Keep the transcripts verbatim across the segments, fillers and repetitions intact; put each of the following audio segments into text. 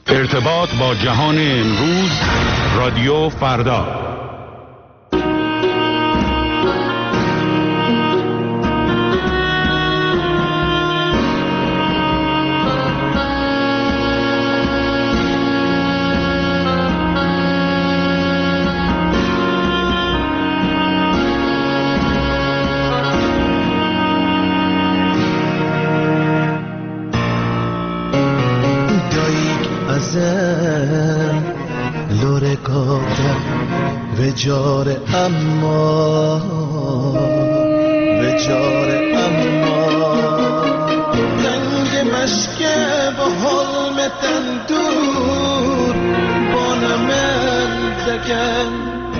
ارتباط با جهان امروز، رادیو فردا. وجاره اما وجاره اما رنگ مشکه با حلم تندور بانمل دگن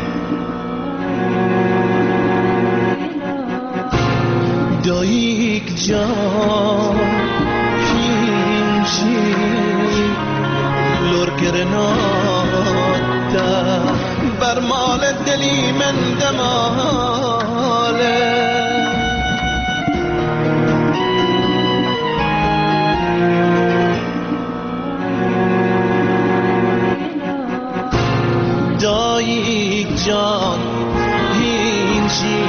دایک جان کینچی لرگرناتا بر مال دلی من دماله دایک جان هینچی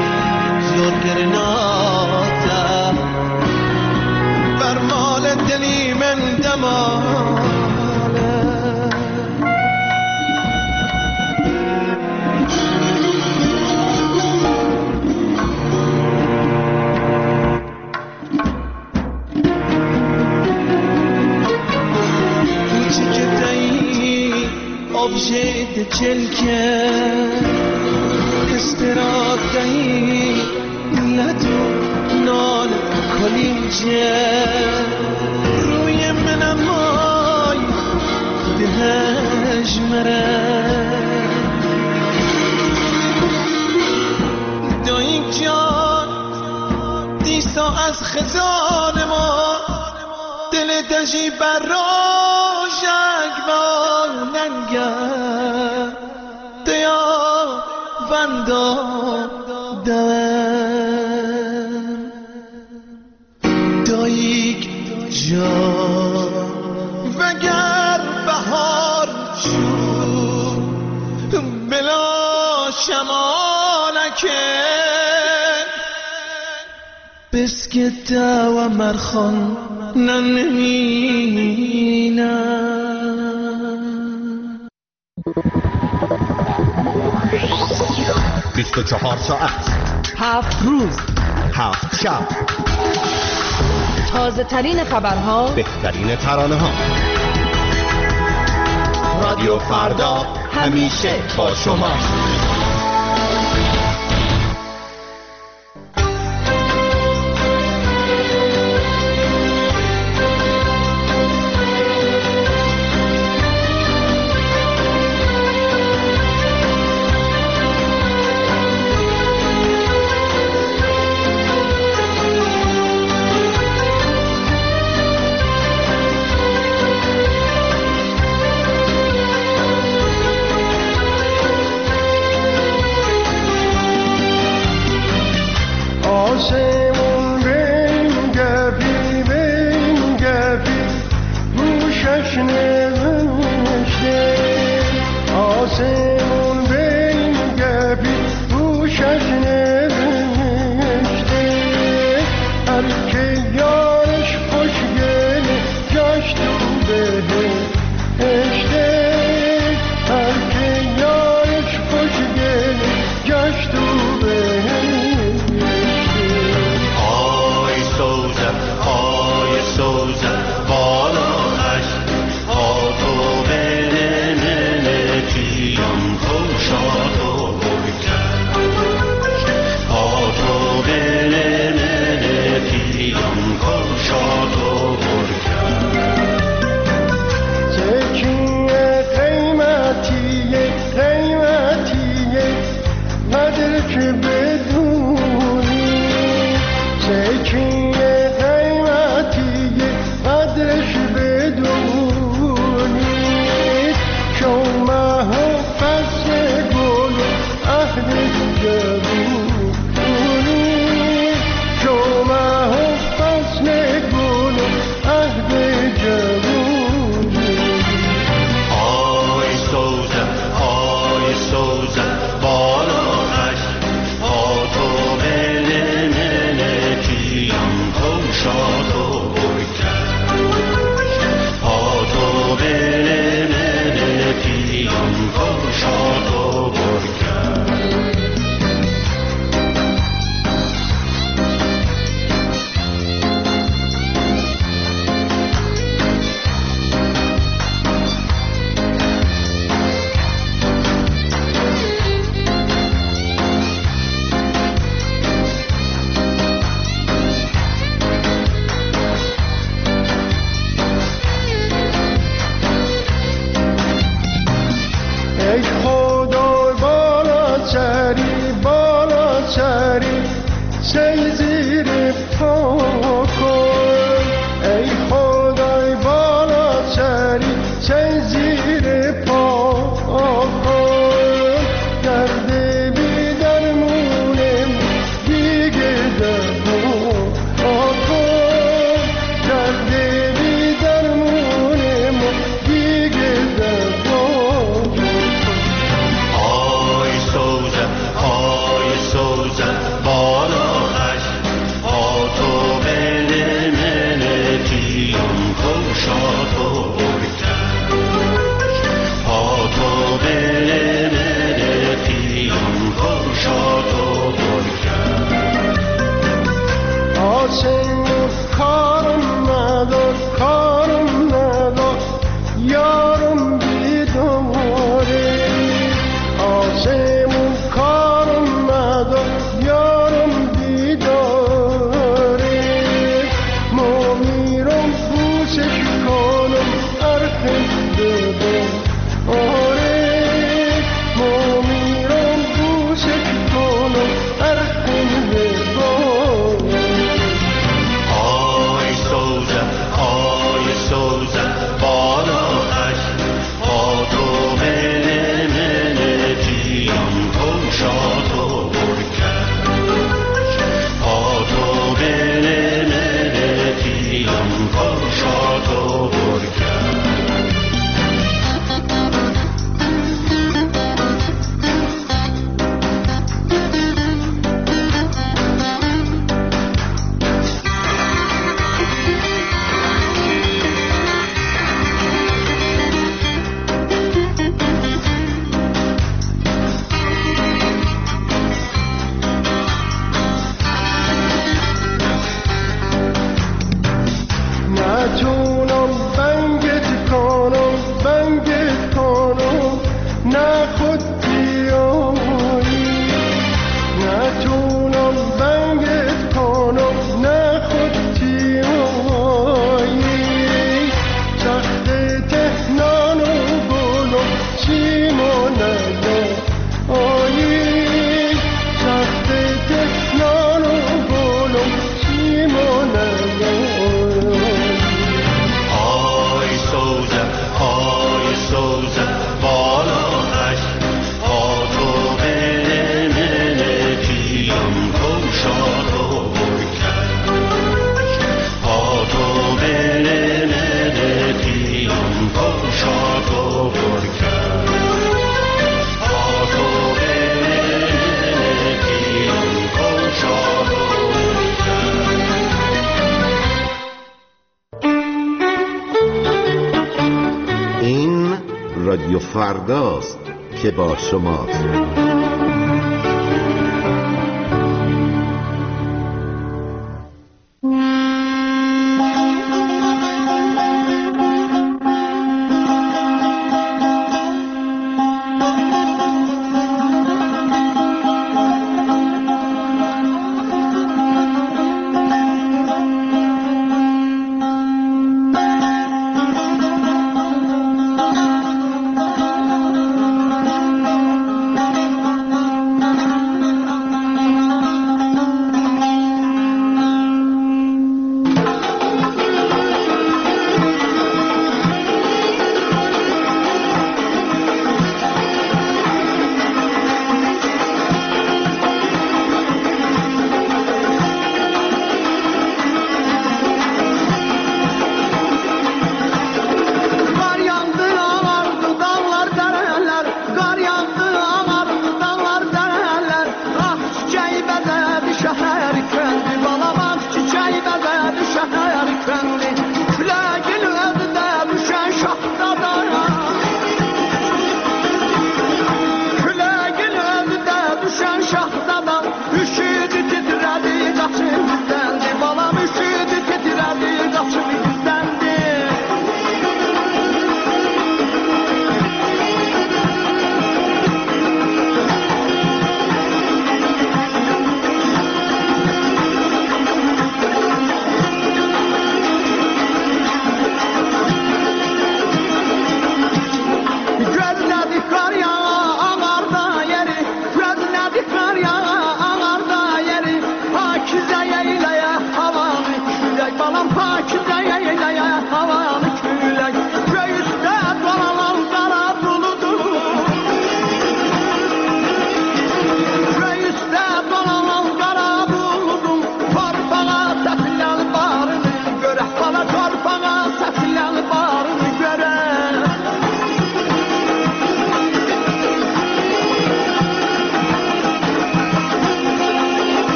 زرگرناتا بر مال دلی من دماله objet چلکه استرادهی لدو نال کلیجه روی منم مای دهش مره دایک جان دیسا از خزان ما دل دژی بر روشک با ننگر دیا وندا دم دایک جان وگر بهار شد بلا شمالکه بسکتا و مرخان ننمینم بیست و چهار ساعت هفت روز هفت شب تازه ترین خبرها، بهترین ترانه ها. رادیو فردا همیشه با شما. آی سوزن آی سوزن بالا هشت تو برکش پا تو بره بره پیام خوشا تو برکش آسمون کارم ندار کارم ندار یارم بیداره آسمون کارم ندار یارم بیداره ما میرم بوسش کنم ارخم ببر آره ما میرم بوسش کنم ارخم ببر آی سوزه آی سوزه بالاش پا تو بره بره پیام خوشا تو برکش پا تو بره بره پیام خوشا تو برکش نتونم بنگت کنم بنگت کنم نه خود بیایی نتونم بنگت کنم نه خود بیایی سخت تهنان و گلم سیما ندار آیی سخت تهنان و گلم سیما ندار آی سوزه آی سوزه بالاش پا تو بره بره پیام خوشا تو برکش پا تو بره بره پیام خوشا تو برکش پا تو بره بره پیام خوشا تو برکش این رادیو فرداست که با شماست.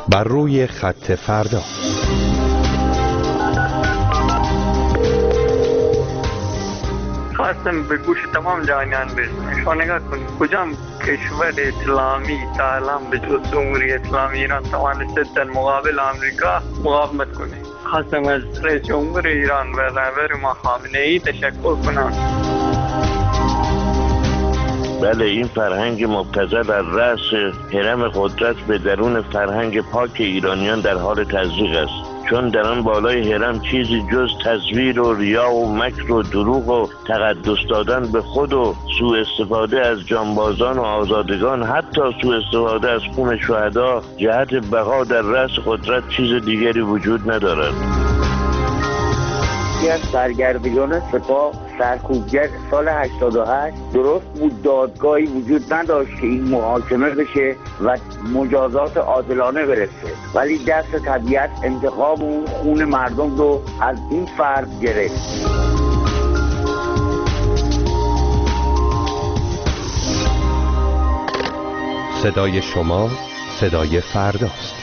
بر روی خط فردا. خواستم به گوش تمام جهانیان برسونم. شما نگاه کنید کجا کشور اسلامی تا الان به جز جمهوری اسلامی ایران توانسته در مقابل آمریکا مقاومت کنه. خواستم از رئیس جمهور ایران و رهبر ما خامنه ای تشکر کنم. بله، این فرهنگ مبتذل در رأس هرم قدرت به درون فرهنگ پاک ایرانیان در حال تزریق است، چون در آن بالای هرم چیزی جز تصویر و ریا و مکر و دروغ و تقدس دادن به خود و سوء استفاده از جانبازان و آزادگان، حتی سوء استفاده از خون شهدا جهت بقا در رأس قدرت چیز دیگری وجود ندارد. یکی از سرگردگان سپاه سرکوبگر سال هشتاد و هشت درست بود دادگاهی وجود نداشت که این محاکمه بشه و مجازات عادلانه برسه، ولی دست طبیعت انتقام اون خون مردم رو از این فرد گرفت. صدای شما صدای فرداست.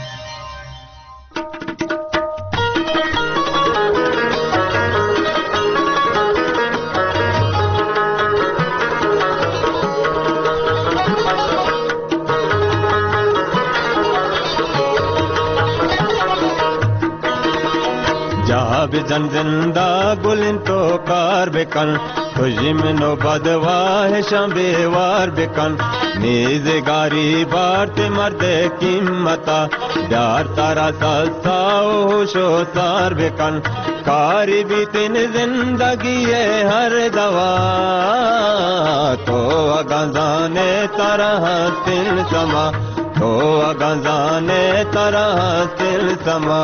जन जिंदा गुलिन तो कार बेकन खुशी में नो बदवाह शंबेवार बेकन नीज़े गारी बारते मर्दे कीमता प्यार तारा सस्ताओ शो सार बेकन कारी बीतिन जिंदगी है हर दवा तो अगंजाने तरह तिल समा तो अगंजाने तरह तिल समा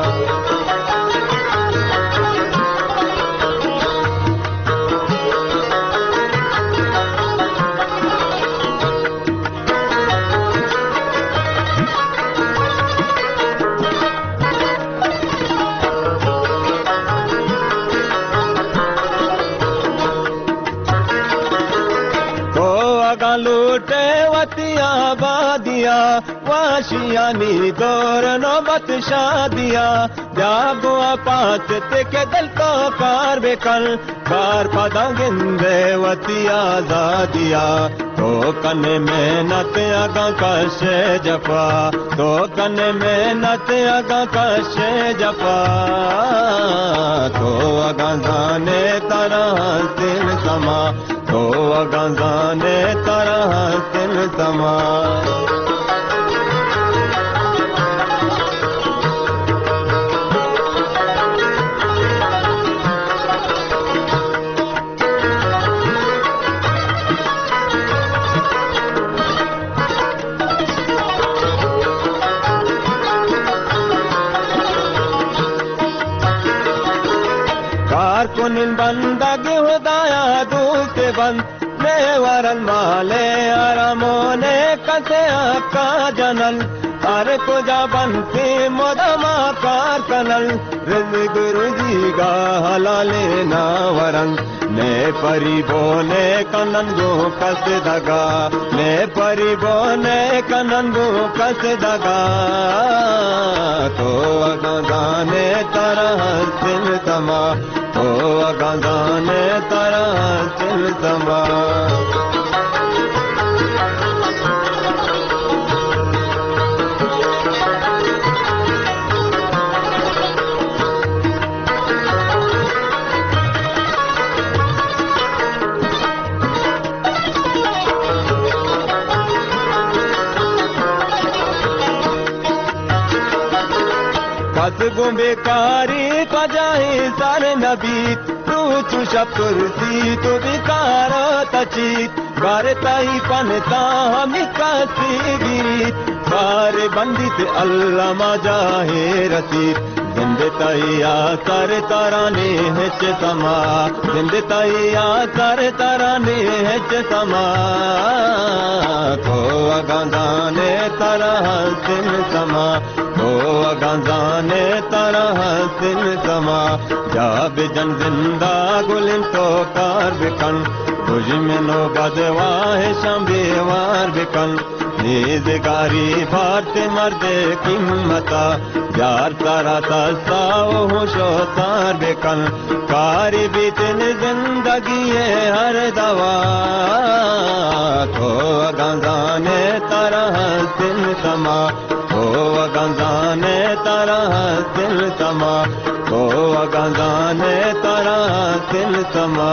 लूटे वतिया बादिया वाशियानी दौर नौबत शादिया जागुआ पास के दिल तो कार बेकल कार पदा गिंदे वतिया दादिया तो कने मेहनत अगा कशे जफा तो कने मेहनत अगा कशे जफा तो अगा जाने तरह सिल समा तो अगंजाने तरह सिल समा कारकुनिन बंदगी खुदाया दूसरे बंद वरन माले आरामोने कसे आपका जनल अरे कुजा बनती मोदमा कार कनल रिज़्क़ गुरुजी का हलाले ना वरन ने परिबोने कनंगो कस दगा ने परिबोने कनंगो कस दगा तो अगंजाने तरह सिल समा तो अगंजाने तरह सिल समा कसगो बेकारी कजाही सर नबीत तू चुशप कुर्सी तो बेकार तचीत गारताई पनता हमी कसी गिरीत बारे बंदित अल्लाह मजाहे रसीद जिंदताई आसर तराने हेच समा जिंदताई आसर तराने हेच समा तो अगंजाने तरह सिल समा तो अगंजाने तरह सिल समा जाब जन जिंदा गुलिन तो कार बिकन तुझ में नो बदवाह शंबेवार बिकन نیزگاری بارت مرد قیمتا یار سارا سستا و ہوش و سار بکن کاری بیتن زندگی ہر دوا تو گنزانے تارا دل سما تو گنزانے تارا دل سما تو گنزانے تارا دل سما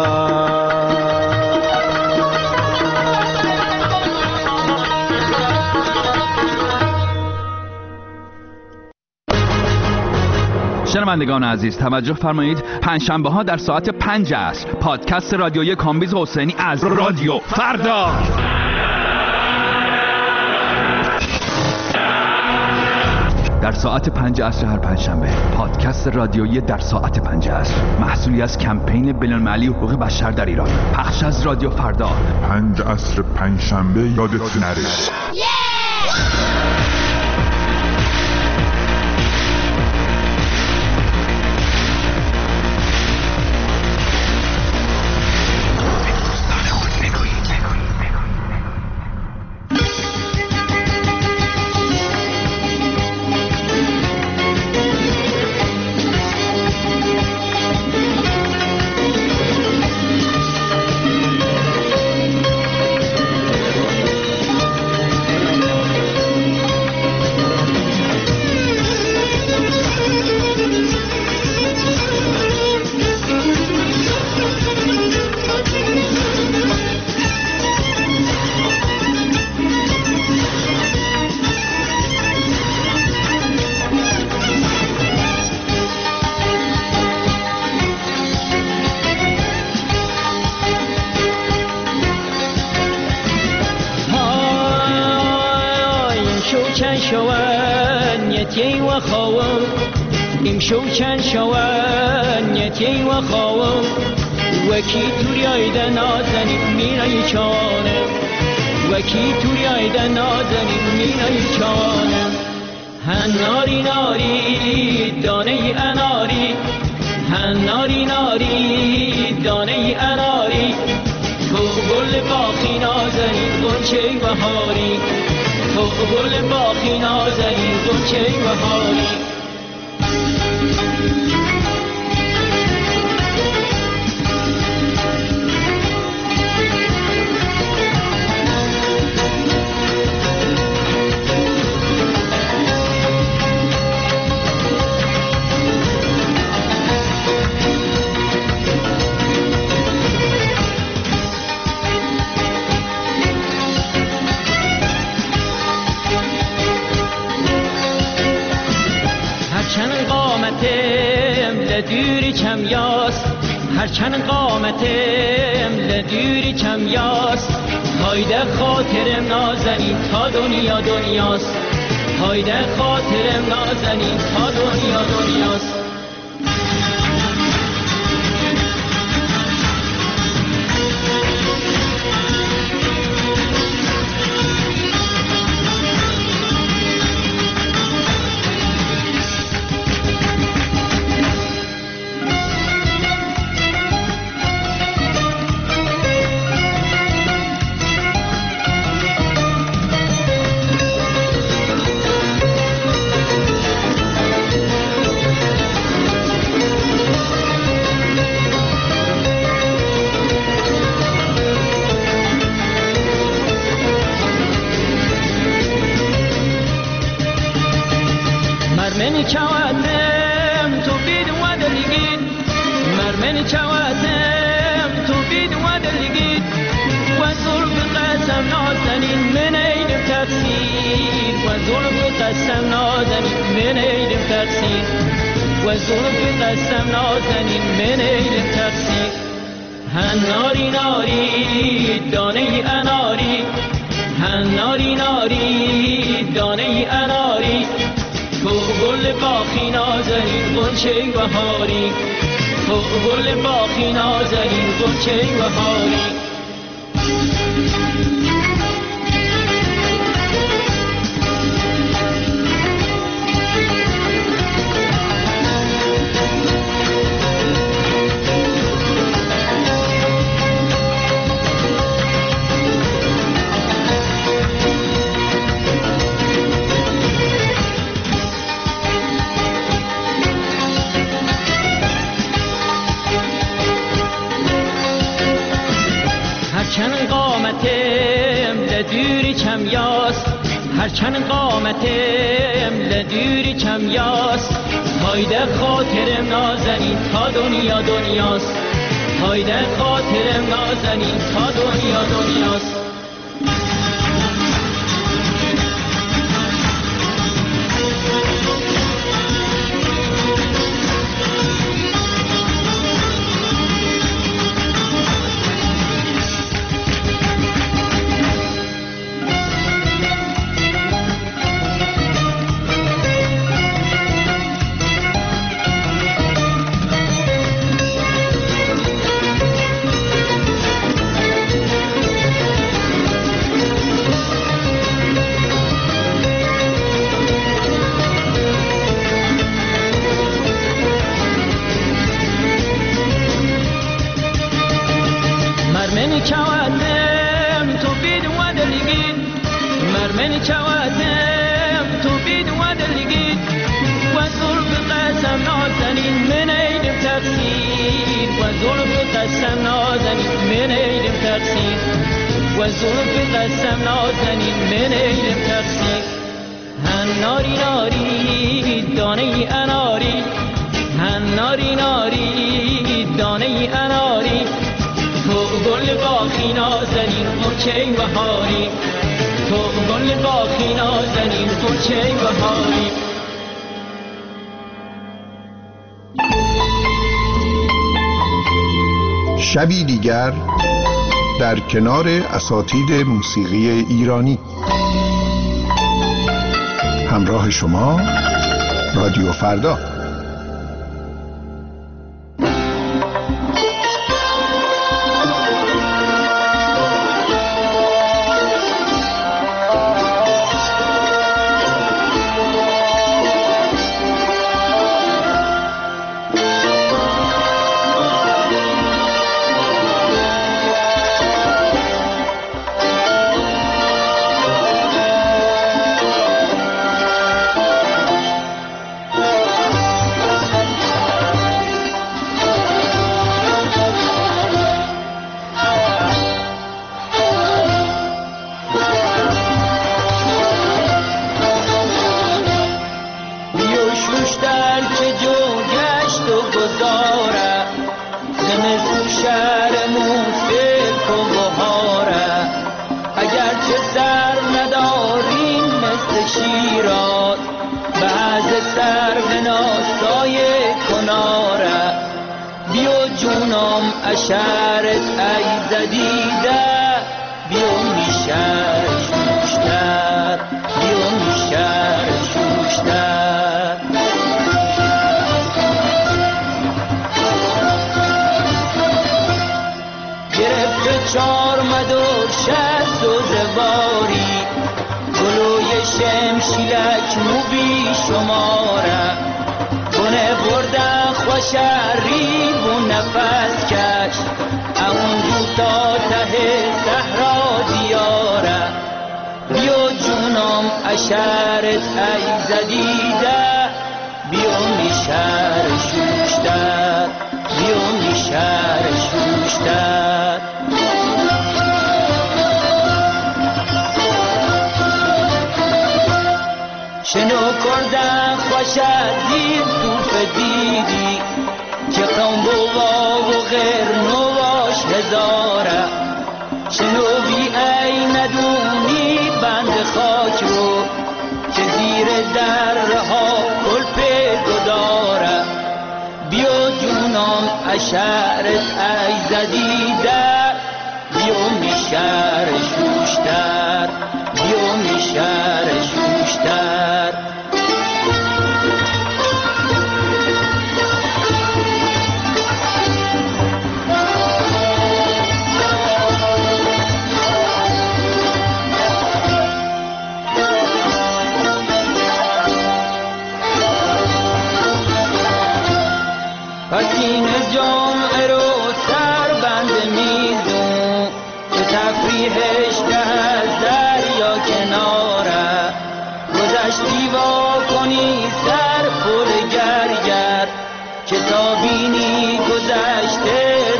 شنوندگان عزیز توجه فرمایید، پنجشنبه ها در ساعت پنج عصر پادکست رادیویی کامبیز حسینی از رادیو فردا. در ساعت پنج عصر هر پنجشنبه پادکست رادیویی در ساعت پنج عصر محصولی از کمپین بین‌المللی حقوق بشر در ایران، پخش از رادیو فردا. پنج عصر پنجشنبه یادت نره. شوچن شوان یتی و خواهم وکی توری آیده نازنی میرای چانه وکی توری آیده نازنی میرای چانه هن ناری ناری دانه اناری هن ناری ناری دانه اناری تو گل باقی نازنی گنچه بهاری تو گل باقی نازنی گنچه بهاری لدوری چمیاس هرچند قامتم لدوری چمیاس هایده خاطرم نازنی تا دنیا دنیاست هایده خاطرم نازنی تا دنیا دنیاست چواتم تو بید و دلگید مرمن چواتم تو بید و دلگید و ظلم قسم نازنین من ایدم تقصیر و ظلم قسم نازنین من ایدم تقصیر و ظلم قسم نازنین من ایدم تقصیر هن ناری ناری دانه اناری هن ناری ناری دانه اناری تو گل باقی نازنین گنچه بهاری تو گل باقی نازنین گنچه بهاری کم یاست هرچند قامتم لدوری کم یاست هایده خاطرم نازنین تا دنیا دنیاست هایده خاطرم نازنین تا دنیا دنیاست شبی دیگر در کنار اساتید موسیقی ایرانی. همراه شما رادیو فردا.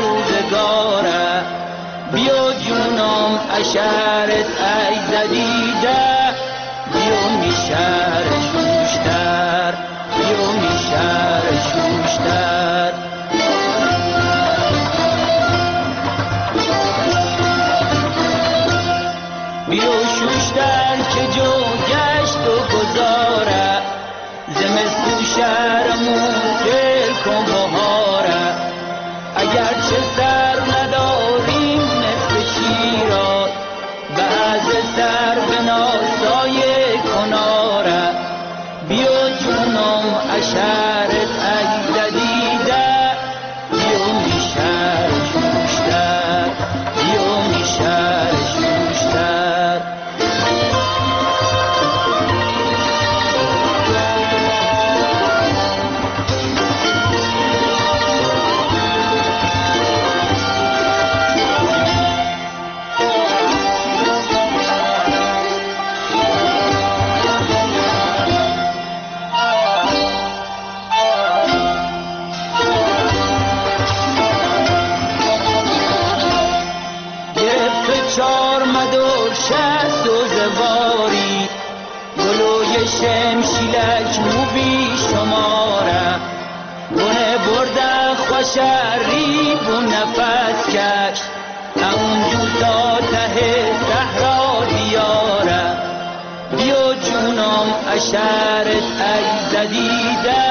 اشارت ای زدی شهرمون دل کن بهاره اگرچه سر نداریم مثل شیراز بعض سر به ناسای کناره بیا جونم اشرت اگزدیده بیا میشرش موشتر بیا میشرش موشتر شست و زواری گلوی شمشیلک موبی شماره گونه برده خوشری بو نفس کش اون جوتا ته صحرا دیاره بیا جونم اشرت اگزدیده